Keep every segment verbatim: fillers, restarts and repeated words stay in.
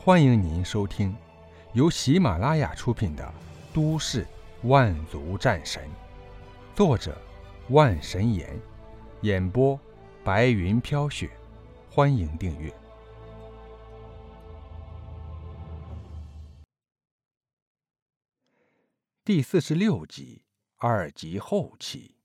欢迎您收听由喜马拉雅出品的《都市万族战神》，作者万神岩，演播白云飘雪。欢迎订阅。第四十六集，二级后期。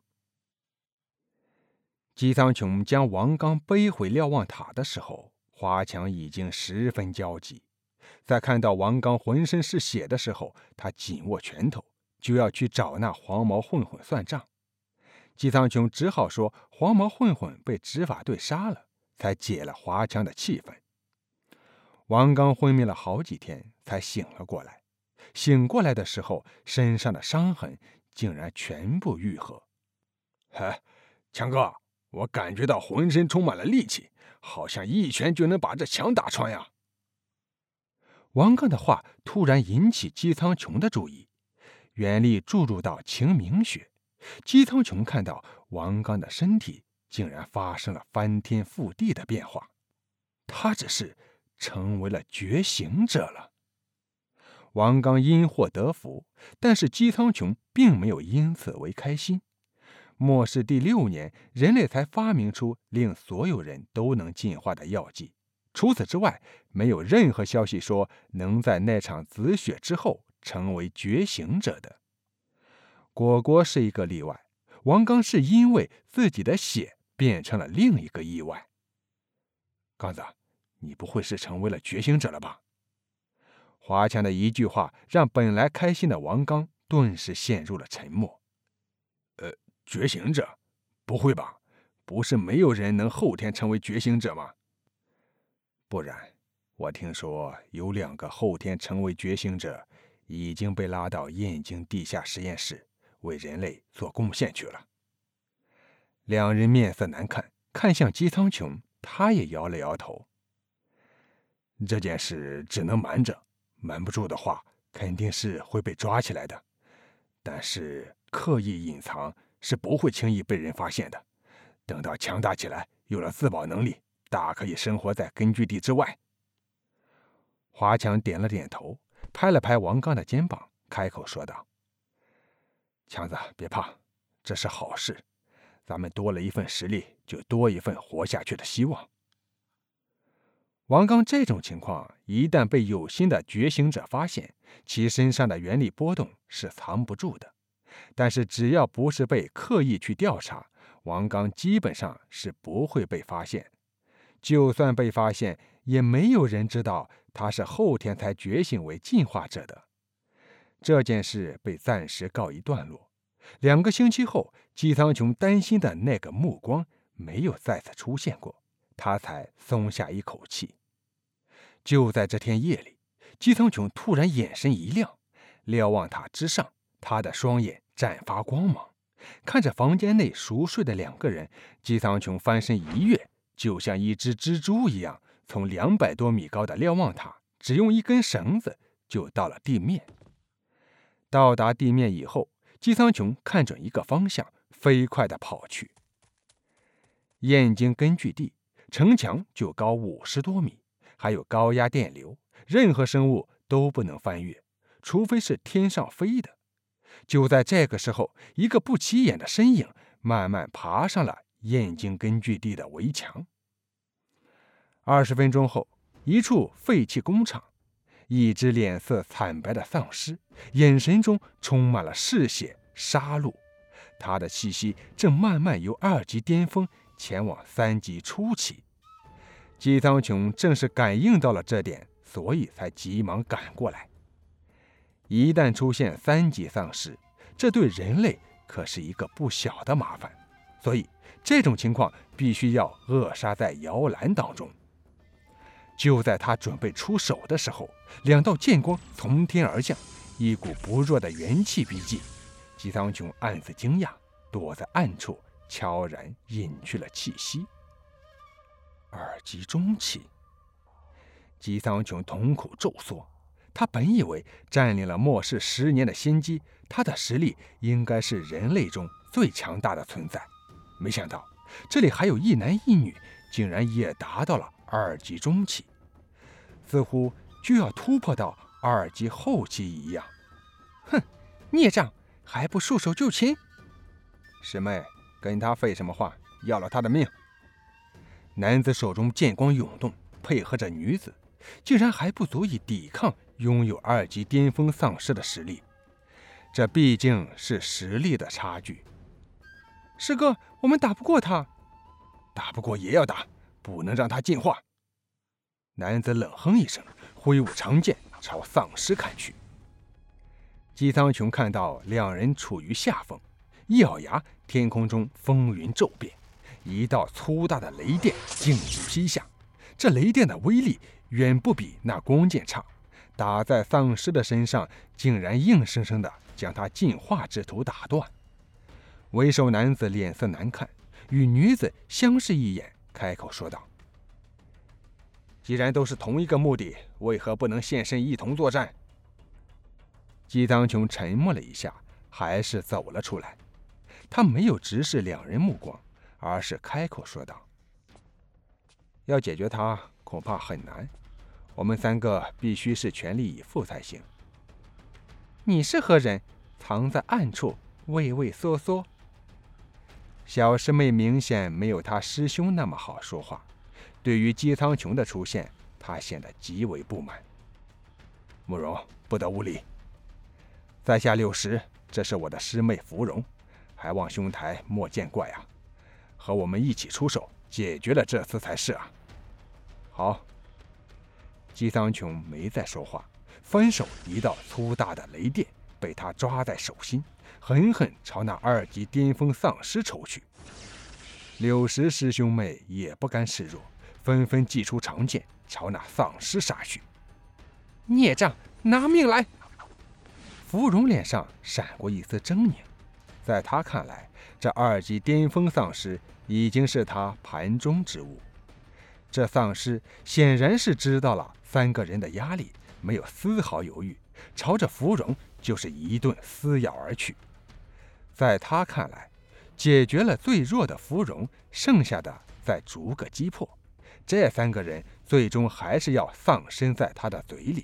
姬苍穹将王刚背回瞭望塔的时候，华强已经十分焦急。在看到王刚浑身是血的时候，他紧握拳头，就要去找那黄毛混混算账。姬苍穹只好说黄毛混混被执法队杀了，才解了华强的气愤。王刚昏迷了好几天才醒了过来，醒过来的时候，身上的伤痕竟然全部愈合。 嘿，强哥，我感觉到浑身充满了力气，好像一拳就能把这墙打穿呀。 王刚的话突然引起姬苍穹的注意，元力注入到晴明穴。姬苍穹看到王刚的身体竟然发生了翻天覆地的变化，他只是成为了觉醒者了。王刚因祸得福，但是姬苍穹并没有因此为开心。末世第六年，人类才发明出令所有人都能进化的药剂。除此之外，没有任何消息说能在那场紫雪之后成为觉醒者的。果果是一个例外，王刚是因为自己的血变成了另一个意外。 刚子，你不会是成为了觉醒者了吧？ 华强的一句话让本来开心的王刚顿时陷入了沉默。 呃，觉醒者？不会吧？不是没有人能后天成为觉醒者吗？ 不然，我听说有两个后天成为觉醒者已经被拉到燕京地下实验室为人类做贡献去了。两人面色难看，看向姬苍穹，他也摇了摇头。 这件事只能瞒着，瞒不住的话肯定是会被抓起来的，但是刻意隐藏是不会轻易被人发现的。等到强大起来，有了自保能力，大可以生活在根据地之外。 华强点了点头，拍了拍王刚的肩膀，开口说道： 强子，别怕，这是好事，咱们多了一份实力，就多一份活下去的希望。 王刚这种情况一旦被有心的觉醒者发现，其身上的原力波动是藏不住的。但是只要不是被刻意去调查，王刚基本上是不会被发现。就算被发现，也没有人知道他是后天才觉醒为进化者的。这件事被暂时告一段落。两个星期后，姬苍穹担心的那个目光没有再次出现过，他才松下一口气。就在这天夜里，姬苍穹突然眼神一亮，瞭望塔之上，他的双眼绽发光芒，看着房间内熟睡的两个人，姬苍穹翻身一跃，就像一只蜘蛛一样，从两百多米高的瞭望塔只用一根绳子就到了地面。到达地面以后，姬苍穹看准一个方向，飞快地跑去。燕京根据地城墙就高五十多米，还有高压电流，任何生物都不能翻越，除非是天上飞的。就在这个时候，一个不起眼的身影慢慢爬上了燕京根据地的围墙。二十分钟后，一处废弃工厂，一只脸色惨白的丧尸，眼神中充满了嗜血杀戮。他的气息正慢慢由二级巅峰前往三级初期。姬苍穹正是感应到了这点，所以才急忙赶过来。一旦出现三级丧尸，这对人类可是一个不小的麻烦，所以这种情况必须要扼杀在摇篮当中。就在他准备出手的时候，两道剑光从天而降，一股不弱的元气逼近。姬苍穹暗自惊讶，躲在暗处悄然隐去了气息。二级中期，姬苍穹瞳孔骤缩。他本以为占领了末世十年的先机，他的实力应该是人类中最强大的存在，没想到这里还有一男一女，竟然也达到了二级中期。似乎就要突破到二级后期一样。哼，孽障，还不束手就擒！师妹，跟他废什么话？要了他的命！男子手中剑光涌动，配合着女子，竟然还不足以抵抗拥有二级巅峰丧尸的实力。这毕竟是实力的差距。师哥，我们打不过他。打不过也要打，不能让他进化。男子冷哼一声，挥舞长剑朝丧尸砍去。姬苍穹看到两人处于下风，一咬牙，天空中风云骤变，一道粗大的雷电径直劈下。这雷电的威力远不比那光剑差，打在丧尸的身上，竟然硬生生的将他进化之途打断。为首男子脸色难看，与女子相视一眼，开口说道：“既然都是同一个目的，为何不能现身一同作战？”姬苍穹沉默了一下，还是走了出来。他没有直视两人目光，而是开口说道：“要解决他恐怕很难，我们三个必须是全力以赴才行。”“你是何人？藏在暗处畏畏缩缩。”小师妹明显没有她师兄那么好说话，对于姬苍穹的出现，她显得极为不满。“慕容，不得无礼。在下六十，这是我的师妹芙蓉，还望兄台莫见怪啊，和我们一起出手，解决了这次才是啊。”“好。”姬苍穹没再说话，翻手一道粗大的雷电被他抓在手心，狠狠朝那二级巅峰丧尸抽去。柳石师兄妹也不甘示弱，纷纷祭出长剑朝那丧尸杀去。“孽障，拿命来！”芙蓉脸上闪过一丝狰狞，在他看来，这二级巅峰丧尸已经是他盘中之物。这丧尸显然是知道了三个人的压力，没有丝毫犹豫，朝着芙蓉就是一顿撕咬而去。在他看来，解决了最弱的芙蓉，剩下的再逐个击破，这三个人最终还是要丧生在他的嘴里。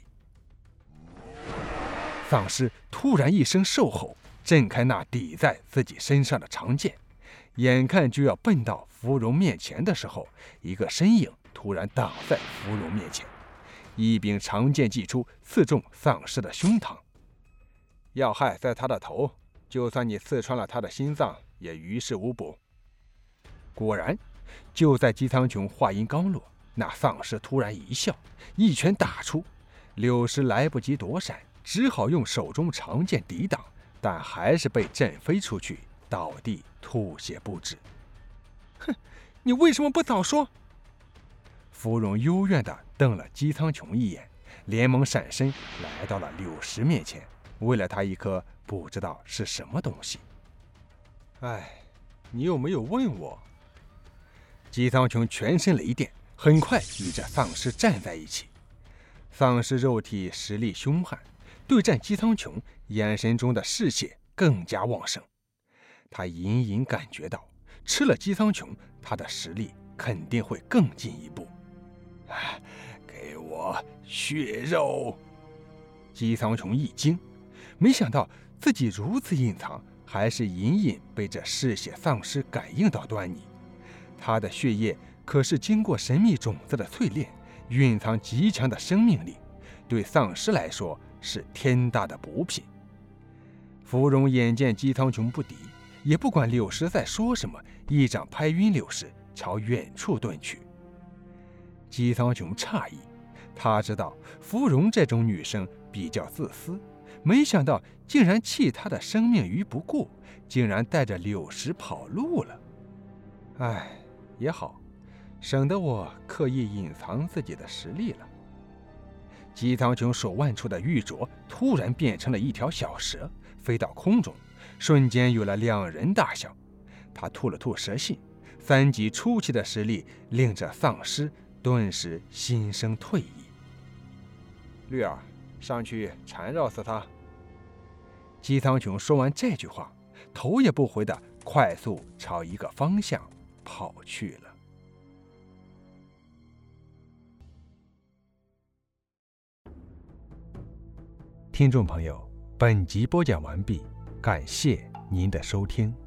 丧尸突然一声兽吼，震开那抵在自己身上的长剑，眼看就要奔到芙蓉面前的时候，一个身影突然挡在芙蓉面前，一柄长剑祭出，刺中丧尸的胸膛。“要害在他的头，就算你刺穿了他的心脏，也于事无补。”果然，就在姬苍穹话音刚落，那丧尸突然一笑，一拳打出。柳石来不及躲闪，只好用手中长剑抵挡，但还是被震飞出去，倒地吐血不止。“哼，你为什么不早说？”芙蓉幽怨地瞪了姬苍穹一眼，连忙闪身来到了柳石面前，喂了他一颗不知道是什么东西。“哎，你有没有问我？”姬苍穹全身雷电，很快与这丧尸站在一起。丧尸肉体实力凶悍，对战姬苍穹，眼神中的嗜血更加旺盛。他隐隐感觉到，吃了姬苍穹，他的实力肯定会更进一步。“给我血肉！”姬苍穹一惊，没想到自己如此隐藏，还是隐隐被这嗜血丧尸感应到端倪。他的血液可是经过神秘种子的淬炼，蕴藏极强的生命力，对丧尸来说是天大的补品。芙蓉眼见姬苍穹不敌，也不管柳石在说什么，一掌拍晕柳石，朝远处遁去。姬苍穹诧异，他知道芙蓉这种女生比较自私，没想到竟然弃他的生命于不顾，竟然带着柳石跑路了。哎，也好，省得我刻意隐藏自己的实力了。姬苍穹手腕处的玉镯突然变成了一条小蛇，飞到空中，瞬间有了两人大小。他吐了吐蛇信，三级初期的实力令这丧尸顿时心生退意。“绿儿，上去缠绕死他！”姬苍穹说完这句话，头也不回地快速朝一个方向跑去了。 听众朋友，本集播讲完毕，感谢您的收听。